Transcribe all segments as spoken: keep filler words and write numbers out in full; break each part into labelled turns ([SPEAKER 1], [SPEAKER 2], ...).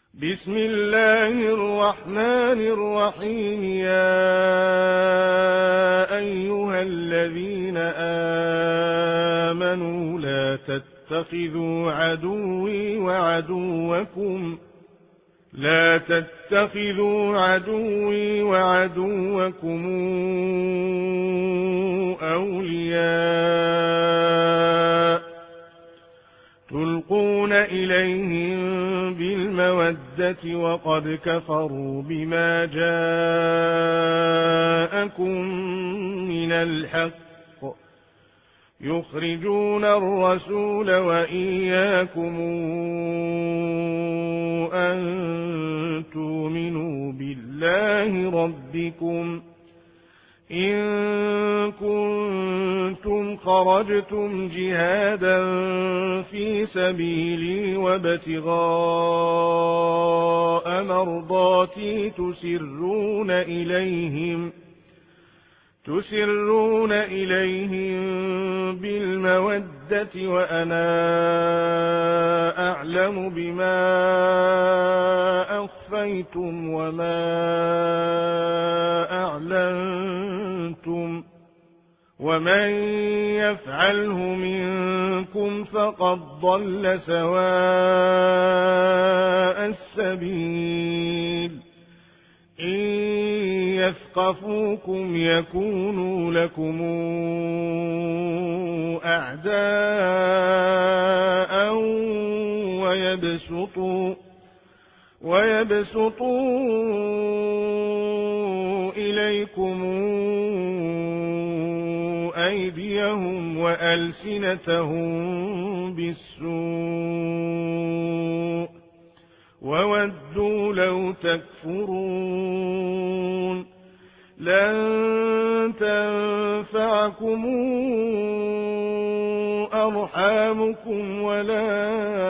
[SPEAKER 1] بسم الله الرحمن الرحيم. يا أيها الذين آمنوا لا تتخذوا عدوي وعدوكم لا تتخذوا عدوي وعدوكم أولياء تلقون إليهم بالمودة وقد كفروا بما جاءكم من الحق يخرجون الرسول وإياكم أن تؤمنوا بالله ربكم إن كنتم خرجتم جهادا في سبيلي وابتغاء مرضاتي تسرون إليهم تسرون إليهم بالمودة وأنا أعلم بما أخفيتم وما أعلنتم ومن يفعله منكم فقد ضل سواء السبيل إن يثقفوكم يكونوا لكم أعداء ويبسطوا ويبسطوا إليكم أيديهم وألسنتهم بالسوء وودوا لو تكفرون لن تنفعكم أرحامكم ولا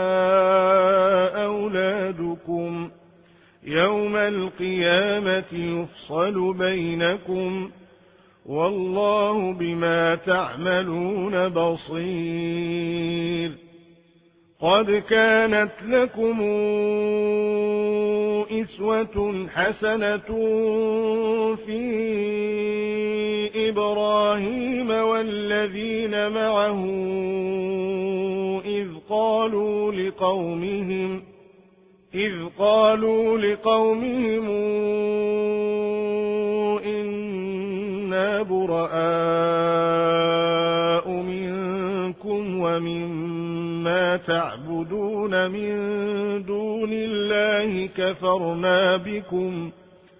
[SPEAKER 1] أولادكم يوم القيامة يفصل بينكم والله بما تعملون بصير. قد كانت لكم أسوة حسنة في إبراهيم والذين معه إذ قالوا لقومهم إذ قالوا لقومهم إنا براء منكم ومما تعبدون من دون الله كفرنا بكم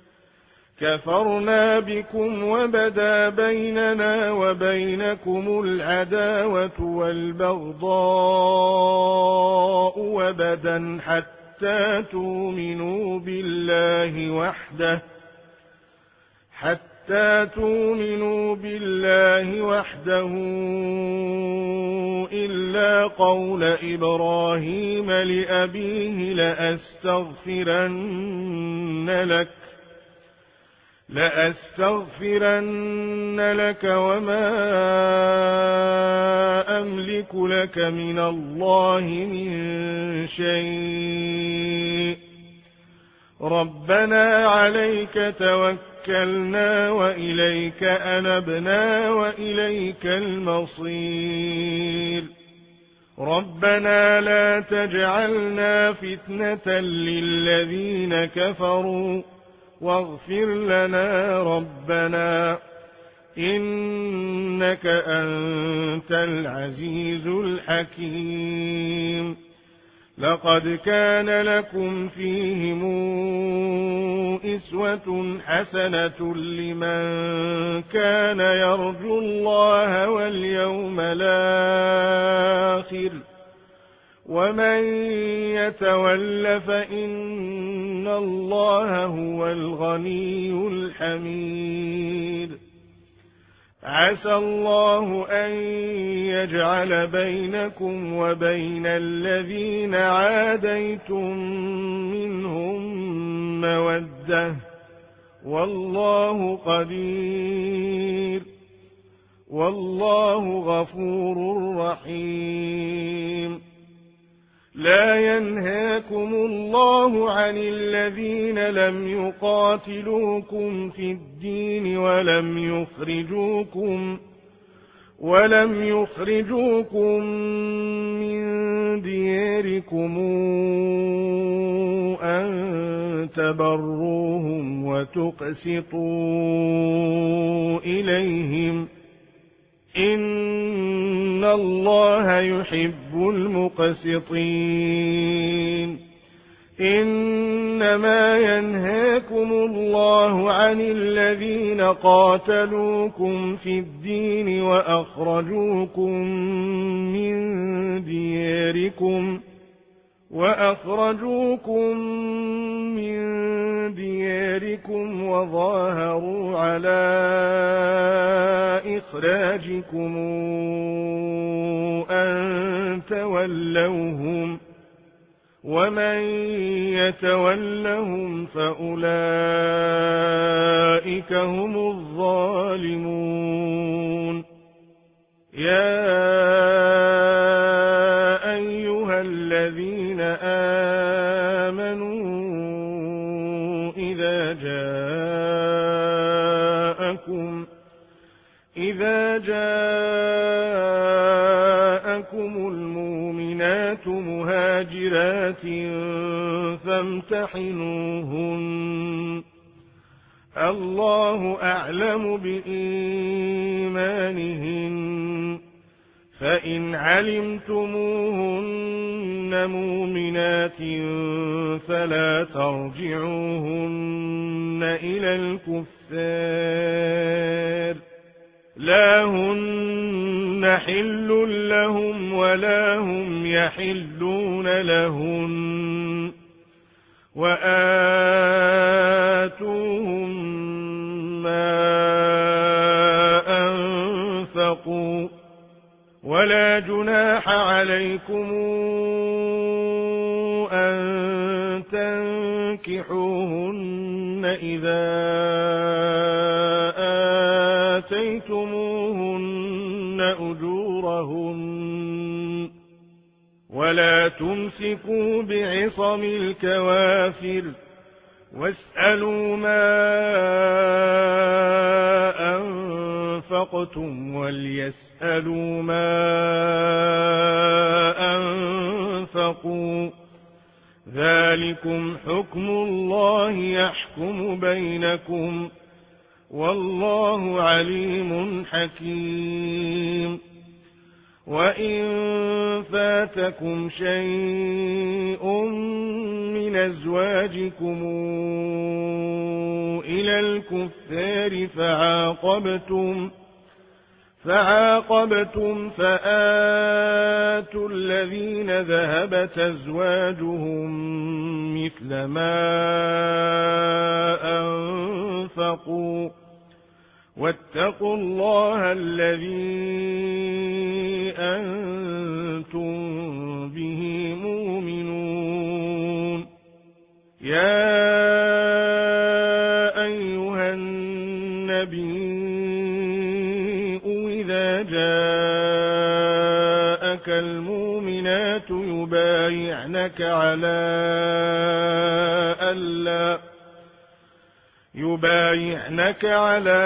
[SPEAKER 1] كفرنا بكم وبدا بيننا وبينكم العداوة والبغضاء وبدا حتى تؤمنوا بالله وحده حتى تؤمنوا بالله وحده إلا قول إبراهيم لأبيه لأستغفرن لك لأستغفرن لك وما أملك لك من الله من شيء ربنا عليك توكلنا وإليك أنبنا وإليك المصير ربنا لا تجعلنا فتنة للذين كفروا واغفر لنا ربنا إنك أنت العزيز الحكيم. لقد كان لكم فيهم أسوة حسنة لمن كان يرجو الله واليوم الآخر ومن يتول فإن الله هو الغني الحميد. عسى الله أن يجعل بينكم وبين الذين عاديتم منهم مودة والله قدير والله غفور رحيم. لا ينهاكم الله عن الذين لم يقاتلوكم في الدين ولم يخرجوكم ولم يخرجوكم من دياركم أن تبروهم وتقسطوا إليهم إن الله يحب المقسطين إنما ينهاكم الله عن الذين قاتلوكم في الدين وأخرجوكم من دياركم وأخرجوكم من دياركم وظاهروا على إخراجكم أن تولوهم ومن يتولهم فأولئك هم الظالمون يا أيها الذين آمنوا إذا جاءكم إذا جاءكم المؤمنات مهاجرات فامتحنوهن الله أعلم بإيمانهن فإن علمتموهن مؤمنات فلا ترجعوهن إلى الكفار لا هن حل لهم ولا هم يحلون لهن وآتوهم ما أنفقوا ولا جناح عليكم أن تنكحوهن إذا آتيتموهن أجورهن ولا تمسكوا بعصم الكوافر واسألوا ما أنفقتم وليسألوا ما أنفقوا ذلكم حكم الله يحكم بينكم والله عليم حكيم وإن فاتكم شيء من أزواجكم إلى الكفار فعاقبتم فعاقبتم فآتوا الذين ذهبت أزواجهم مثل ما أنفقوا واتقوا الله الذي أنتم به مؤمنون يا أيها النبي إذا جاءك المؤمنات يبايعنك على ألا يبايعنك على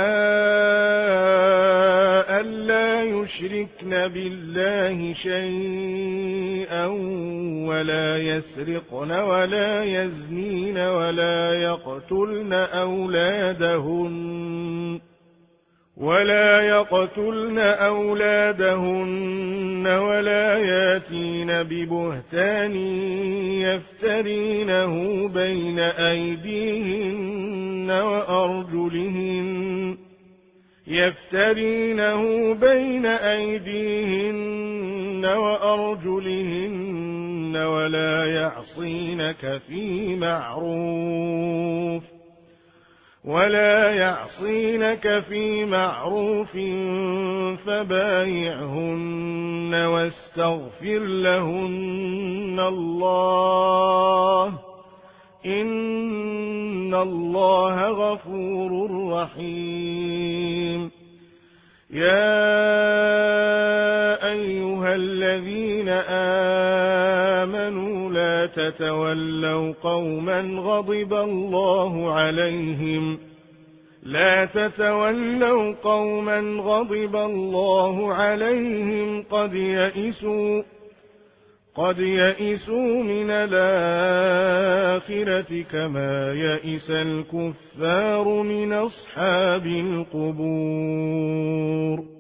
[SPEAKER 1] ألا يشركن بالله شيئا ولا يسرقن ولا يزنين ولا يقتلن أولادهن ولا يقتلن أولادهن ولا ياتين ببهتان يفترينه بين أيديهن وأرجلهن يفترينه بين أيديهن وأرجلهن ولا يعصينك في معروف ولا يعصينك في معروف فبايعهن واستغفر لهن الله إن الله غفور رحيم يا أيها الذين آمنوا لا تتولوا قوما غضب الله عليهم لا تتولوا قوما غضب الله عليهم قد يئسوا قد يئسوا من الآخرة كما يئس الكفار من أصحاب القبور.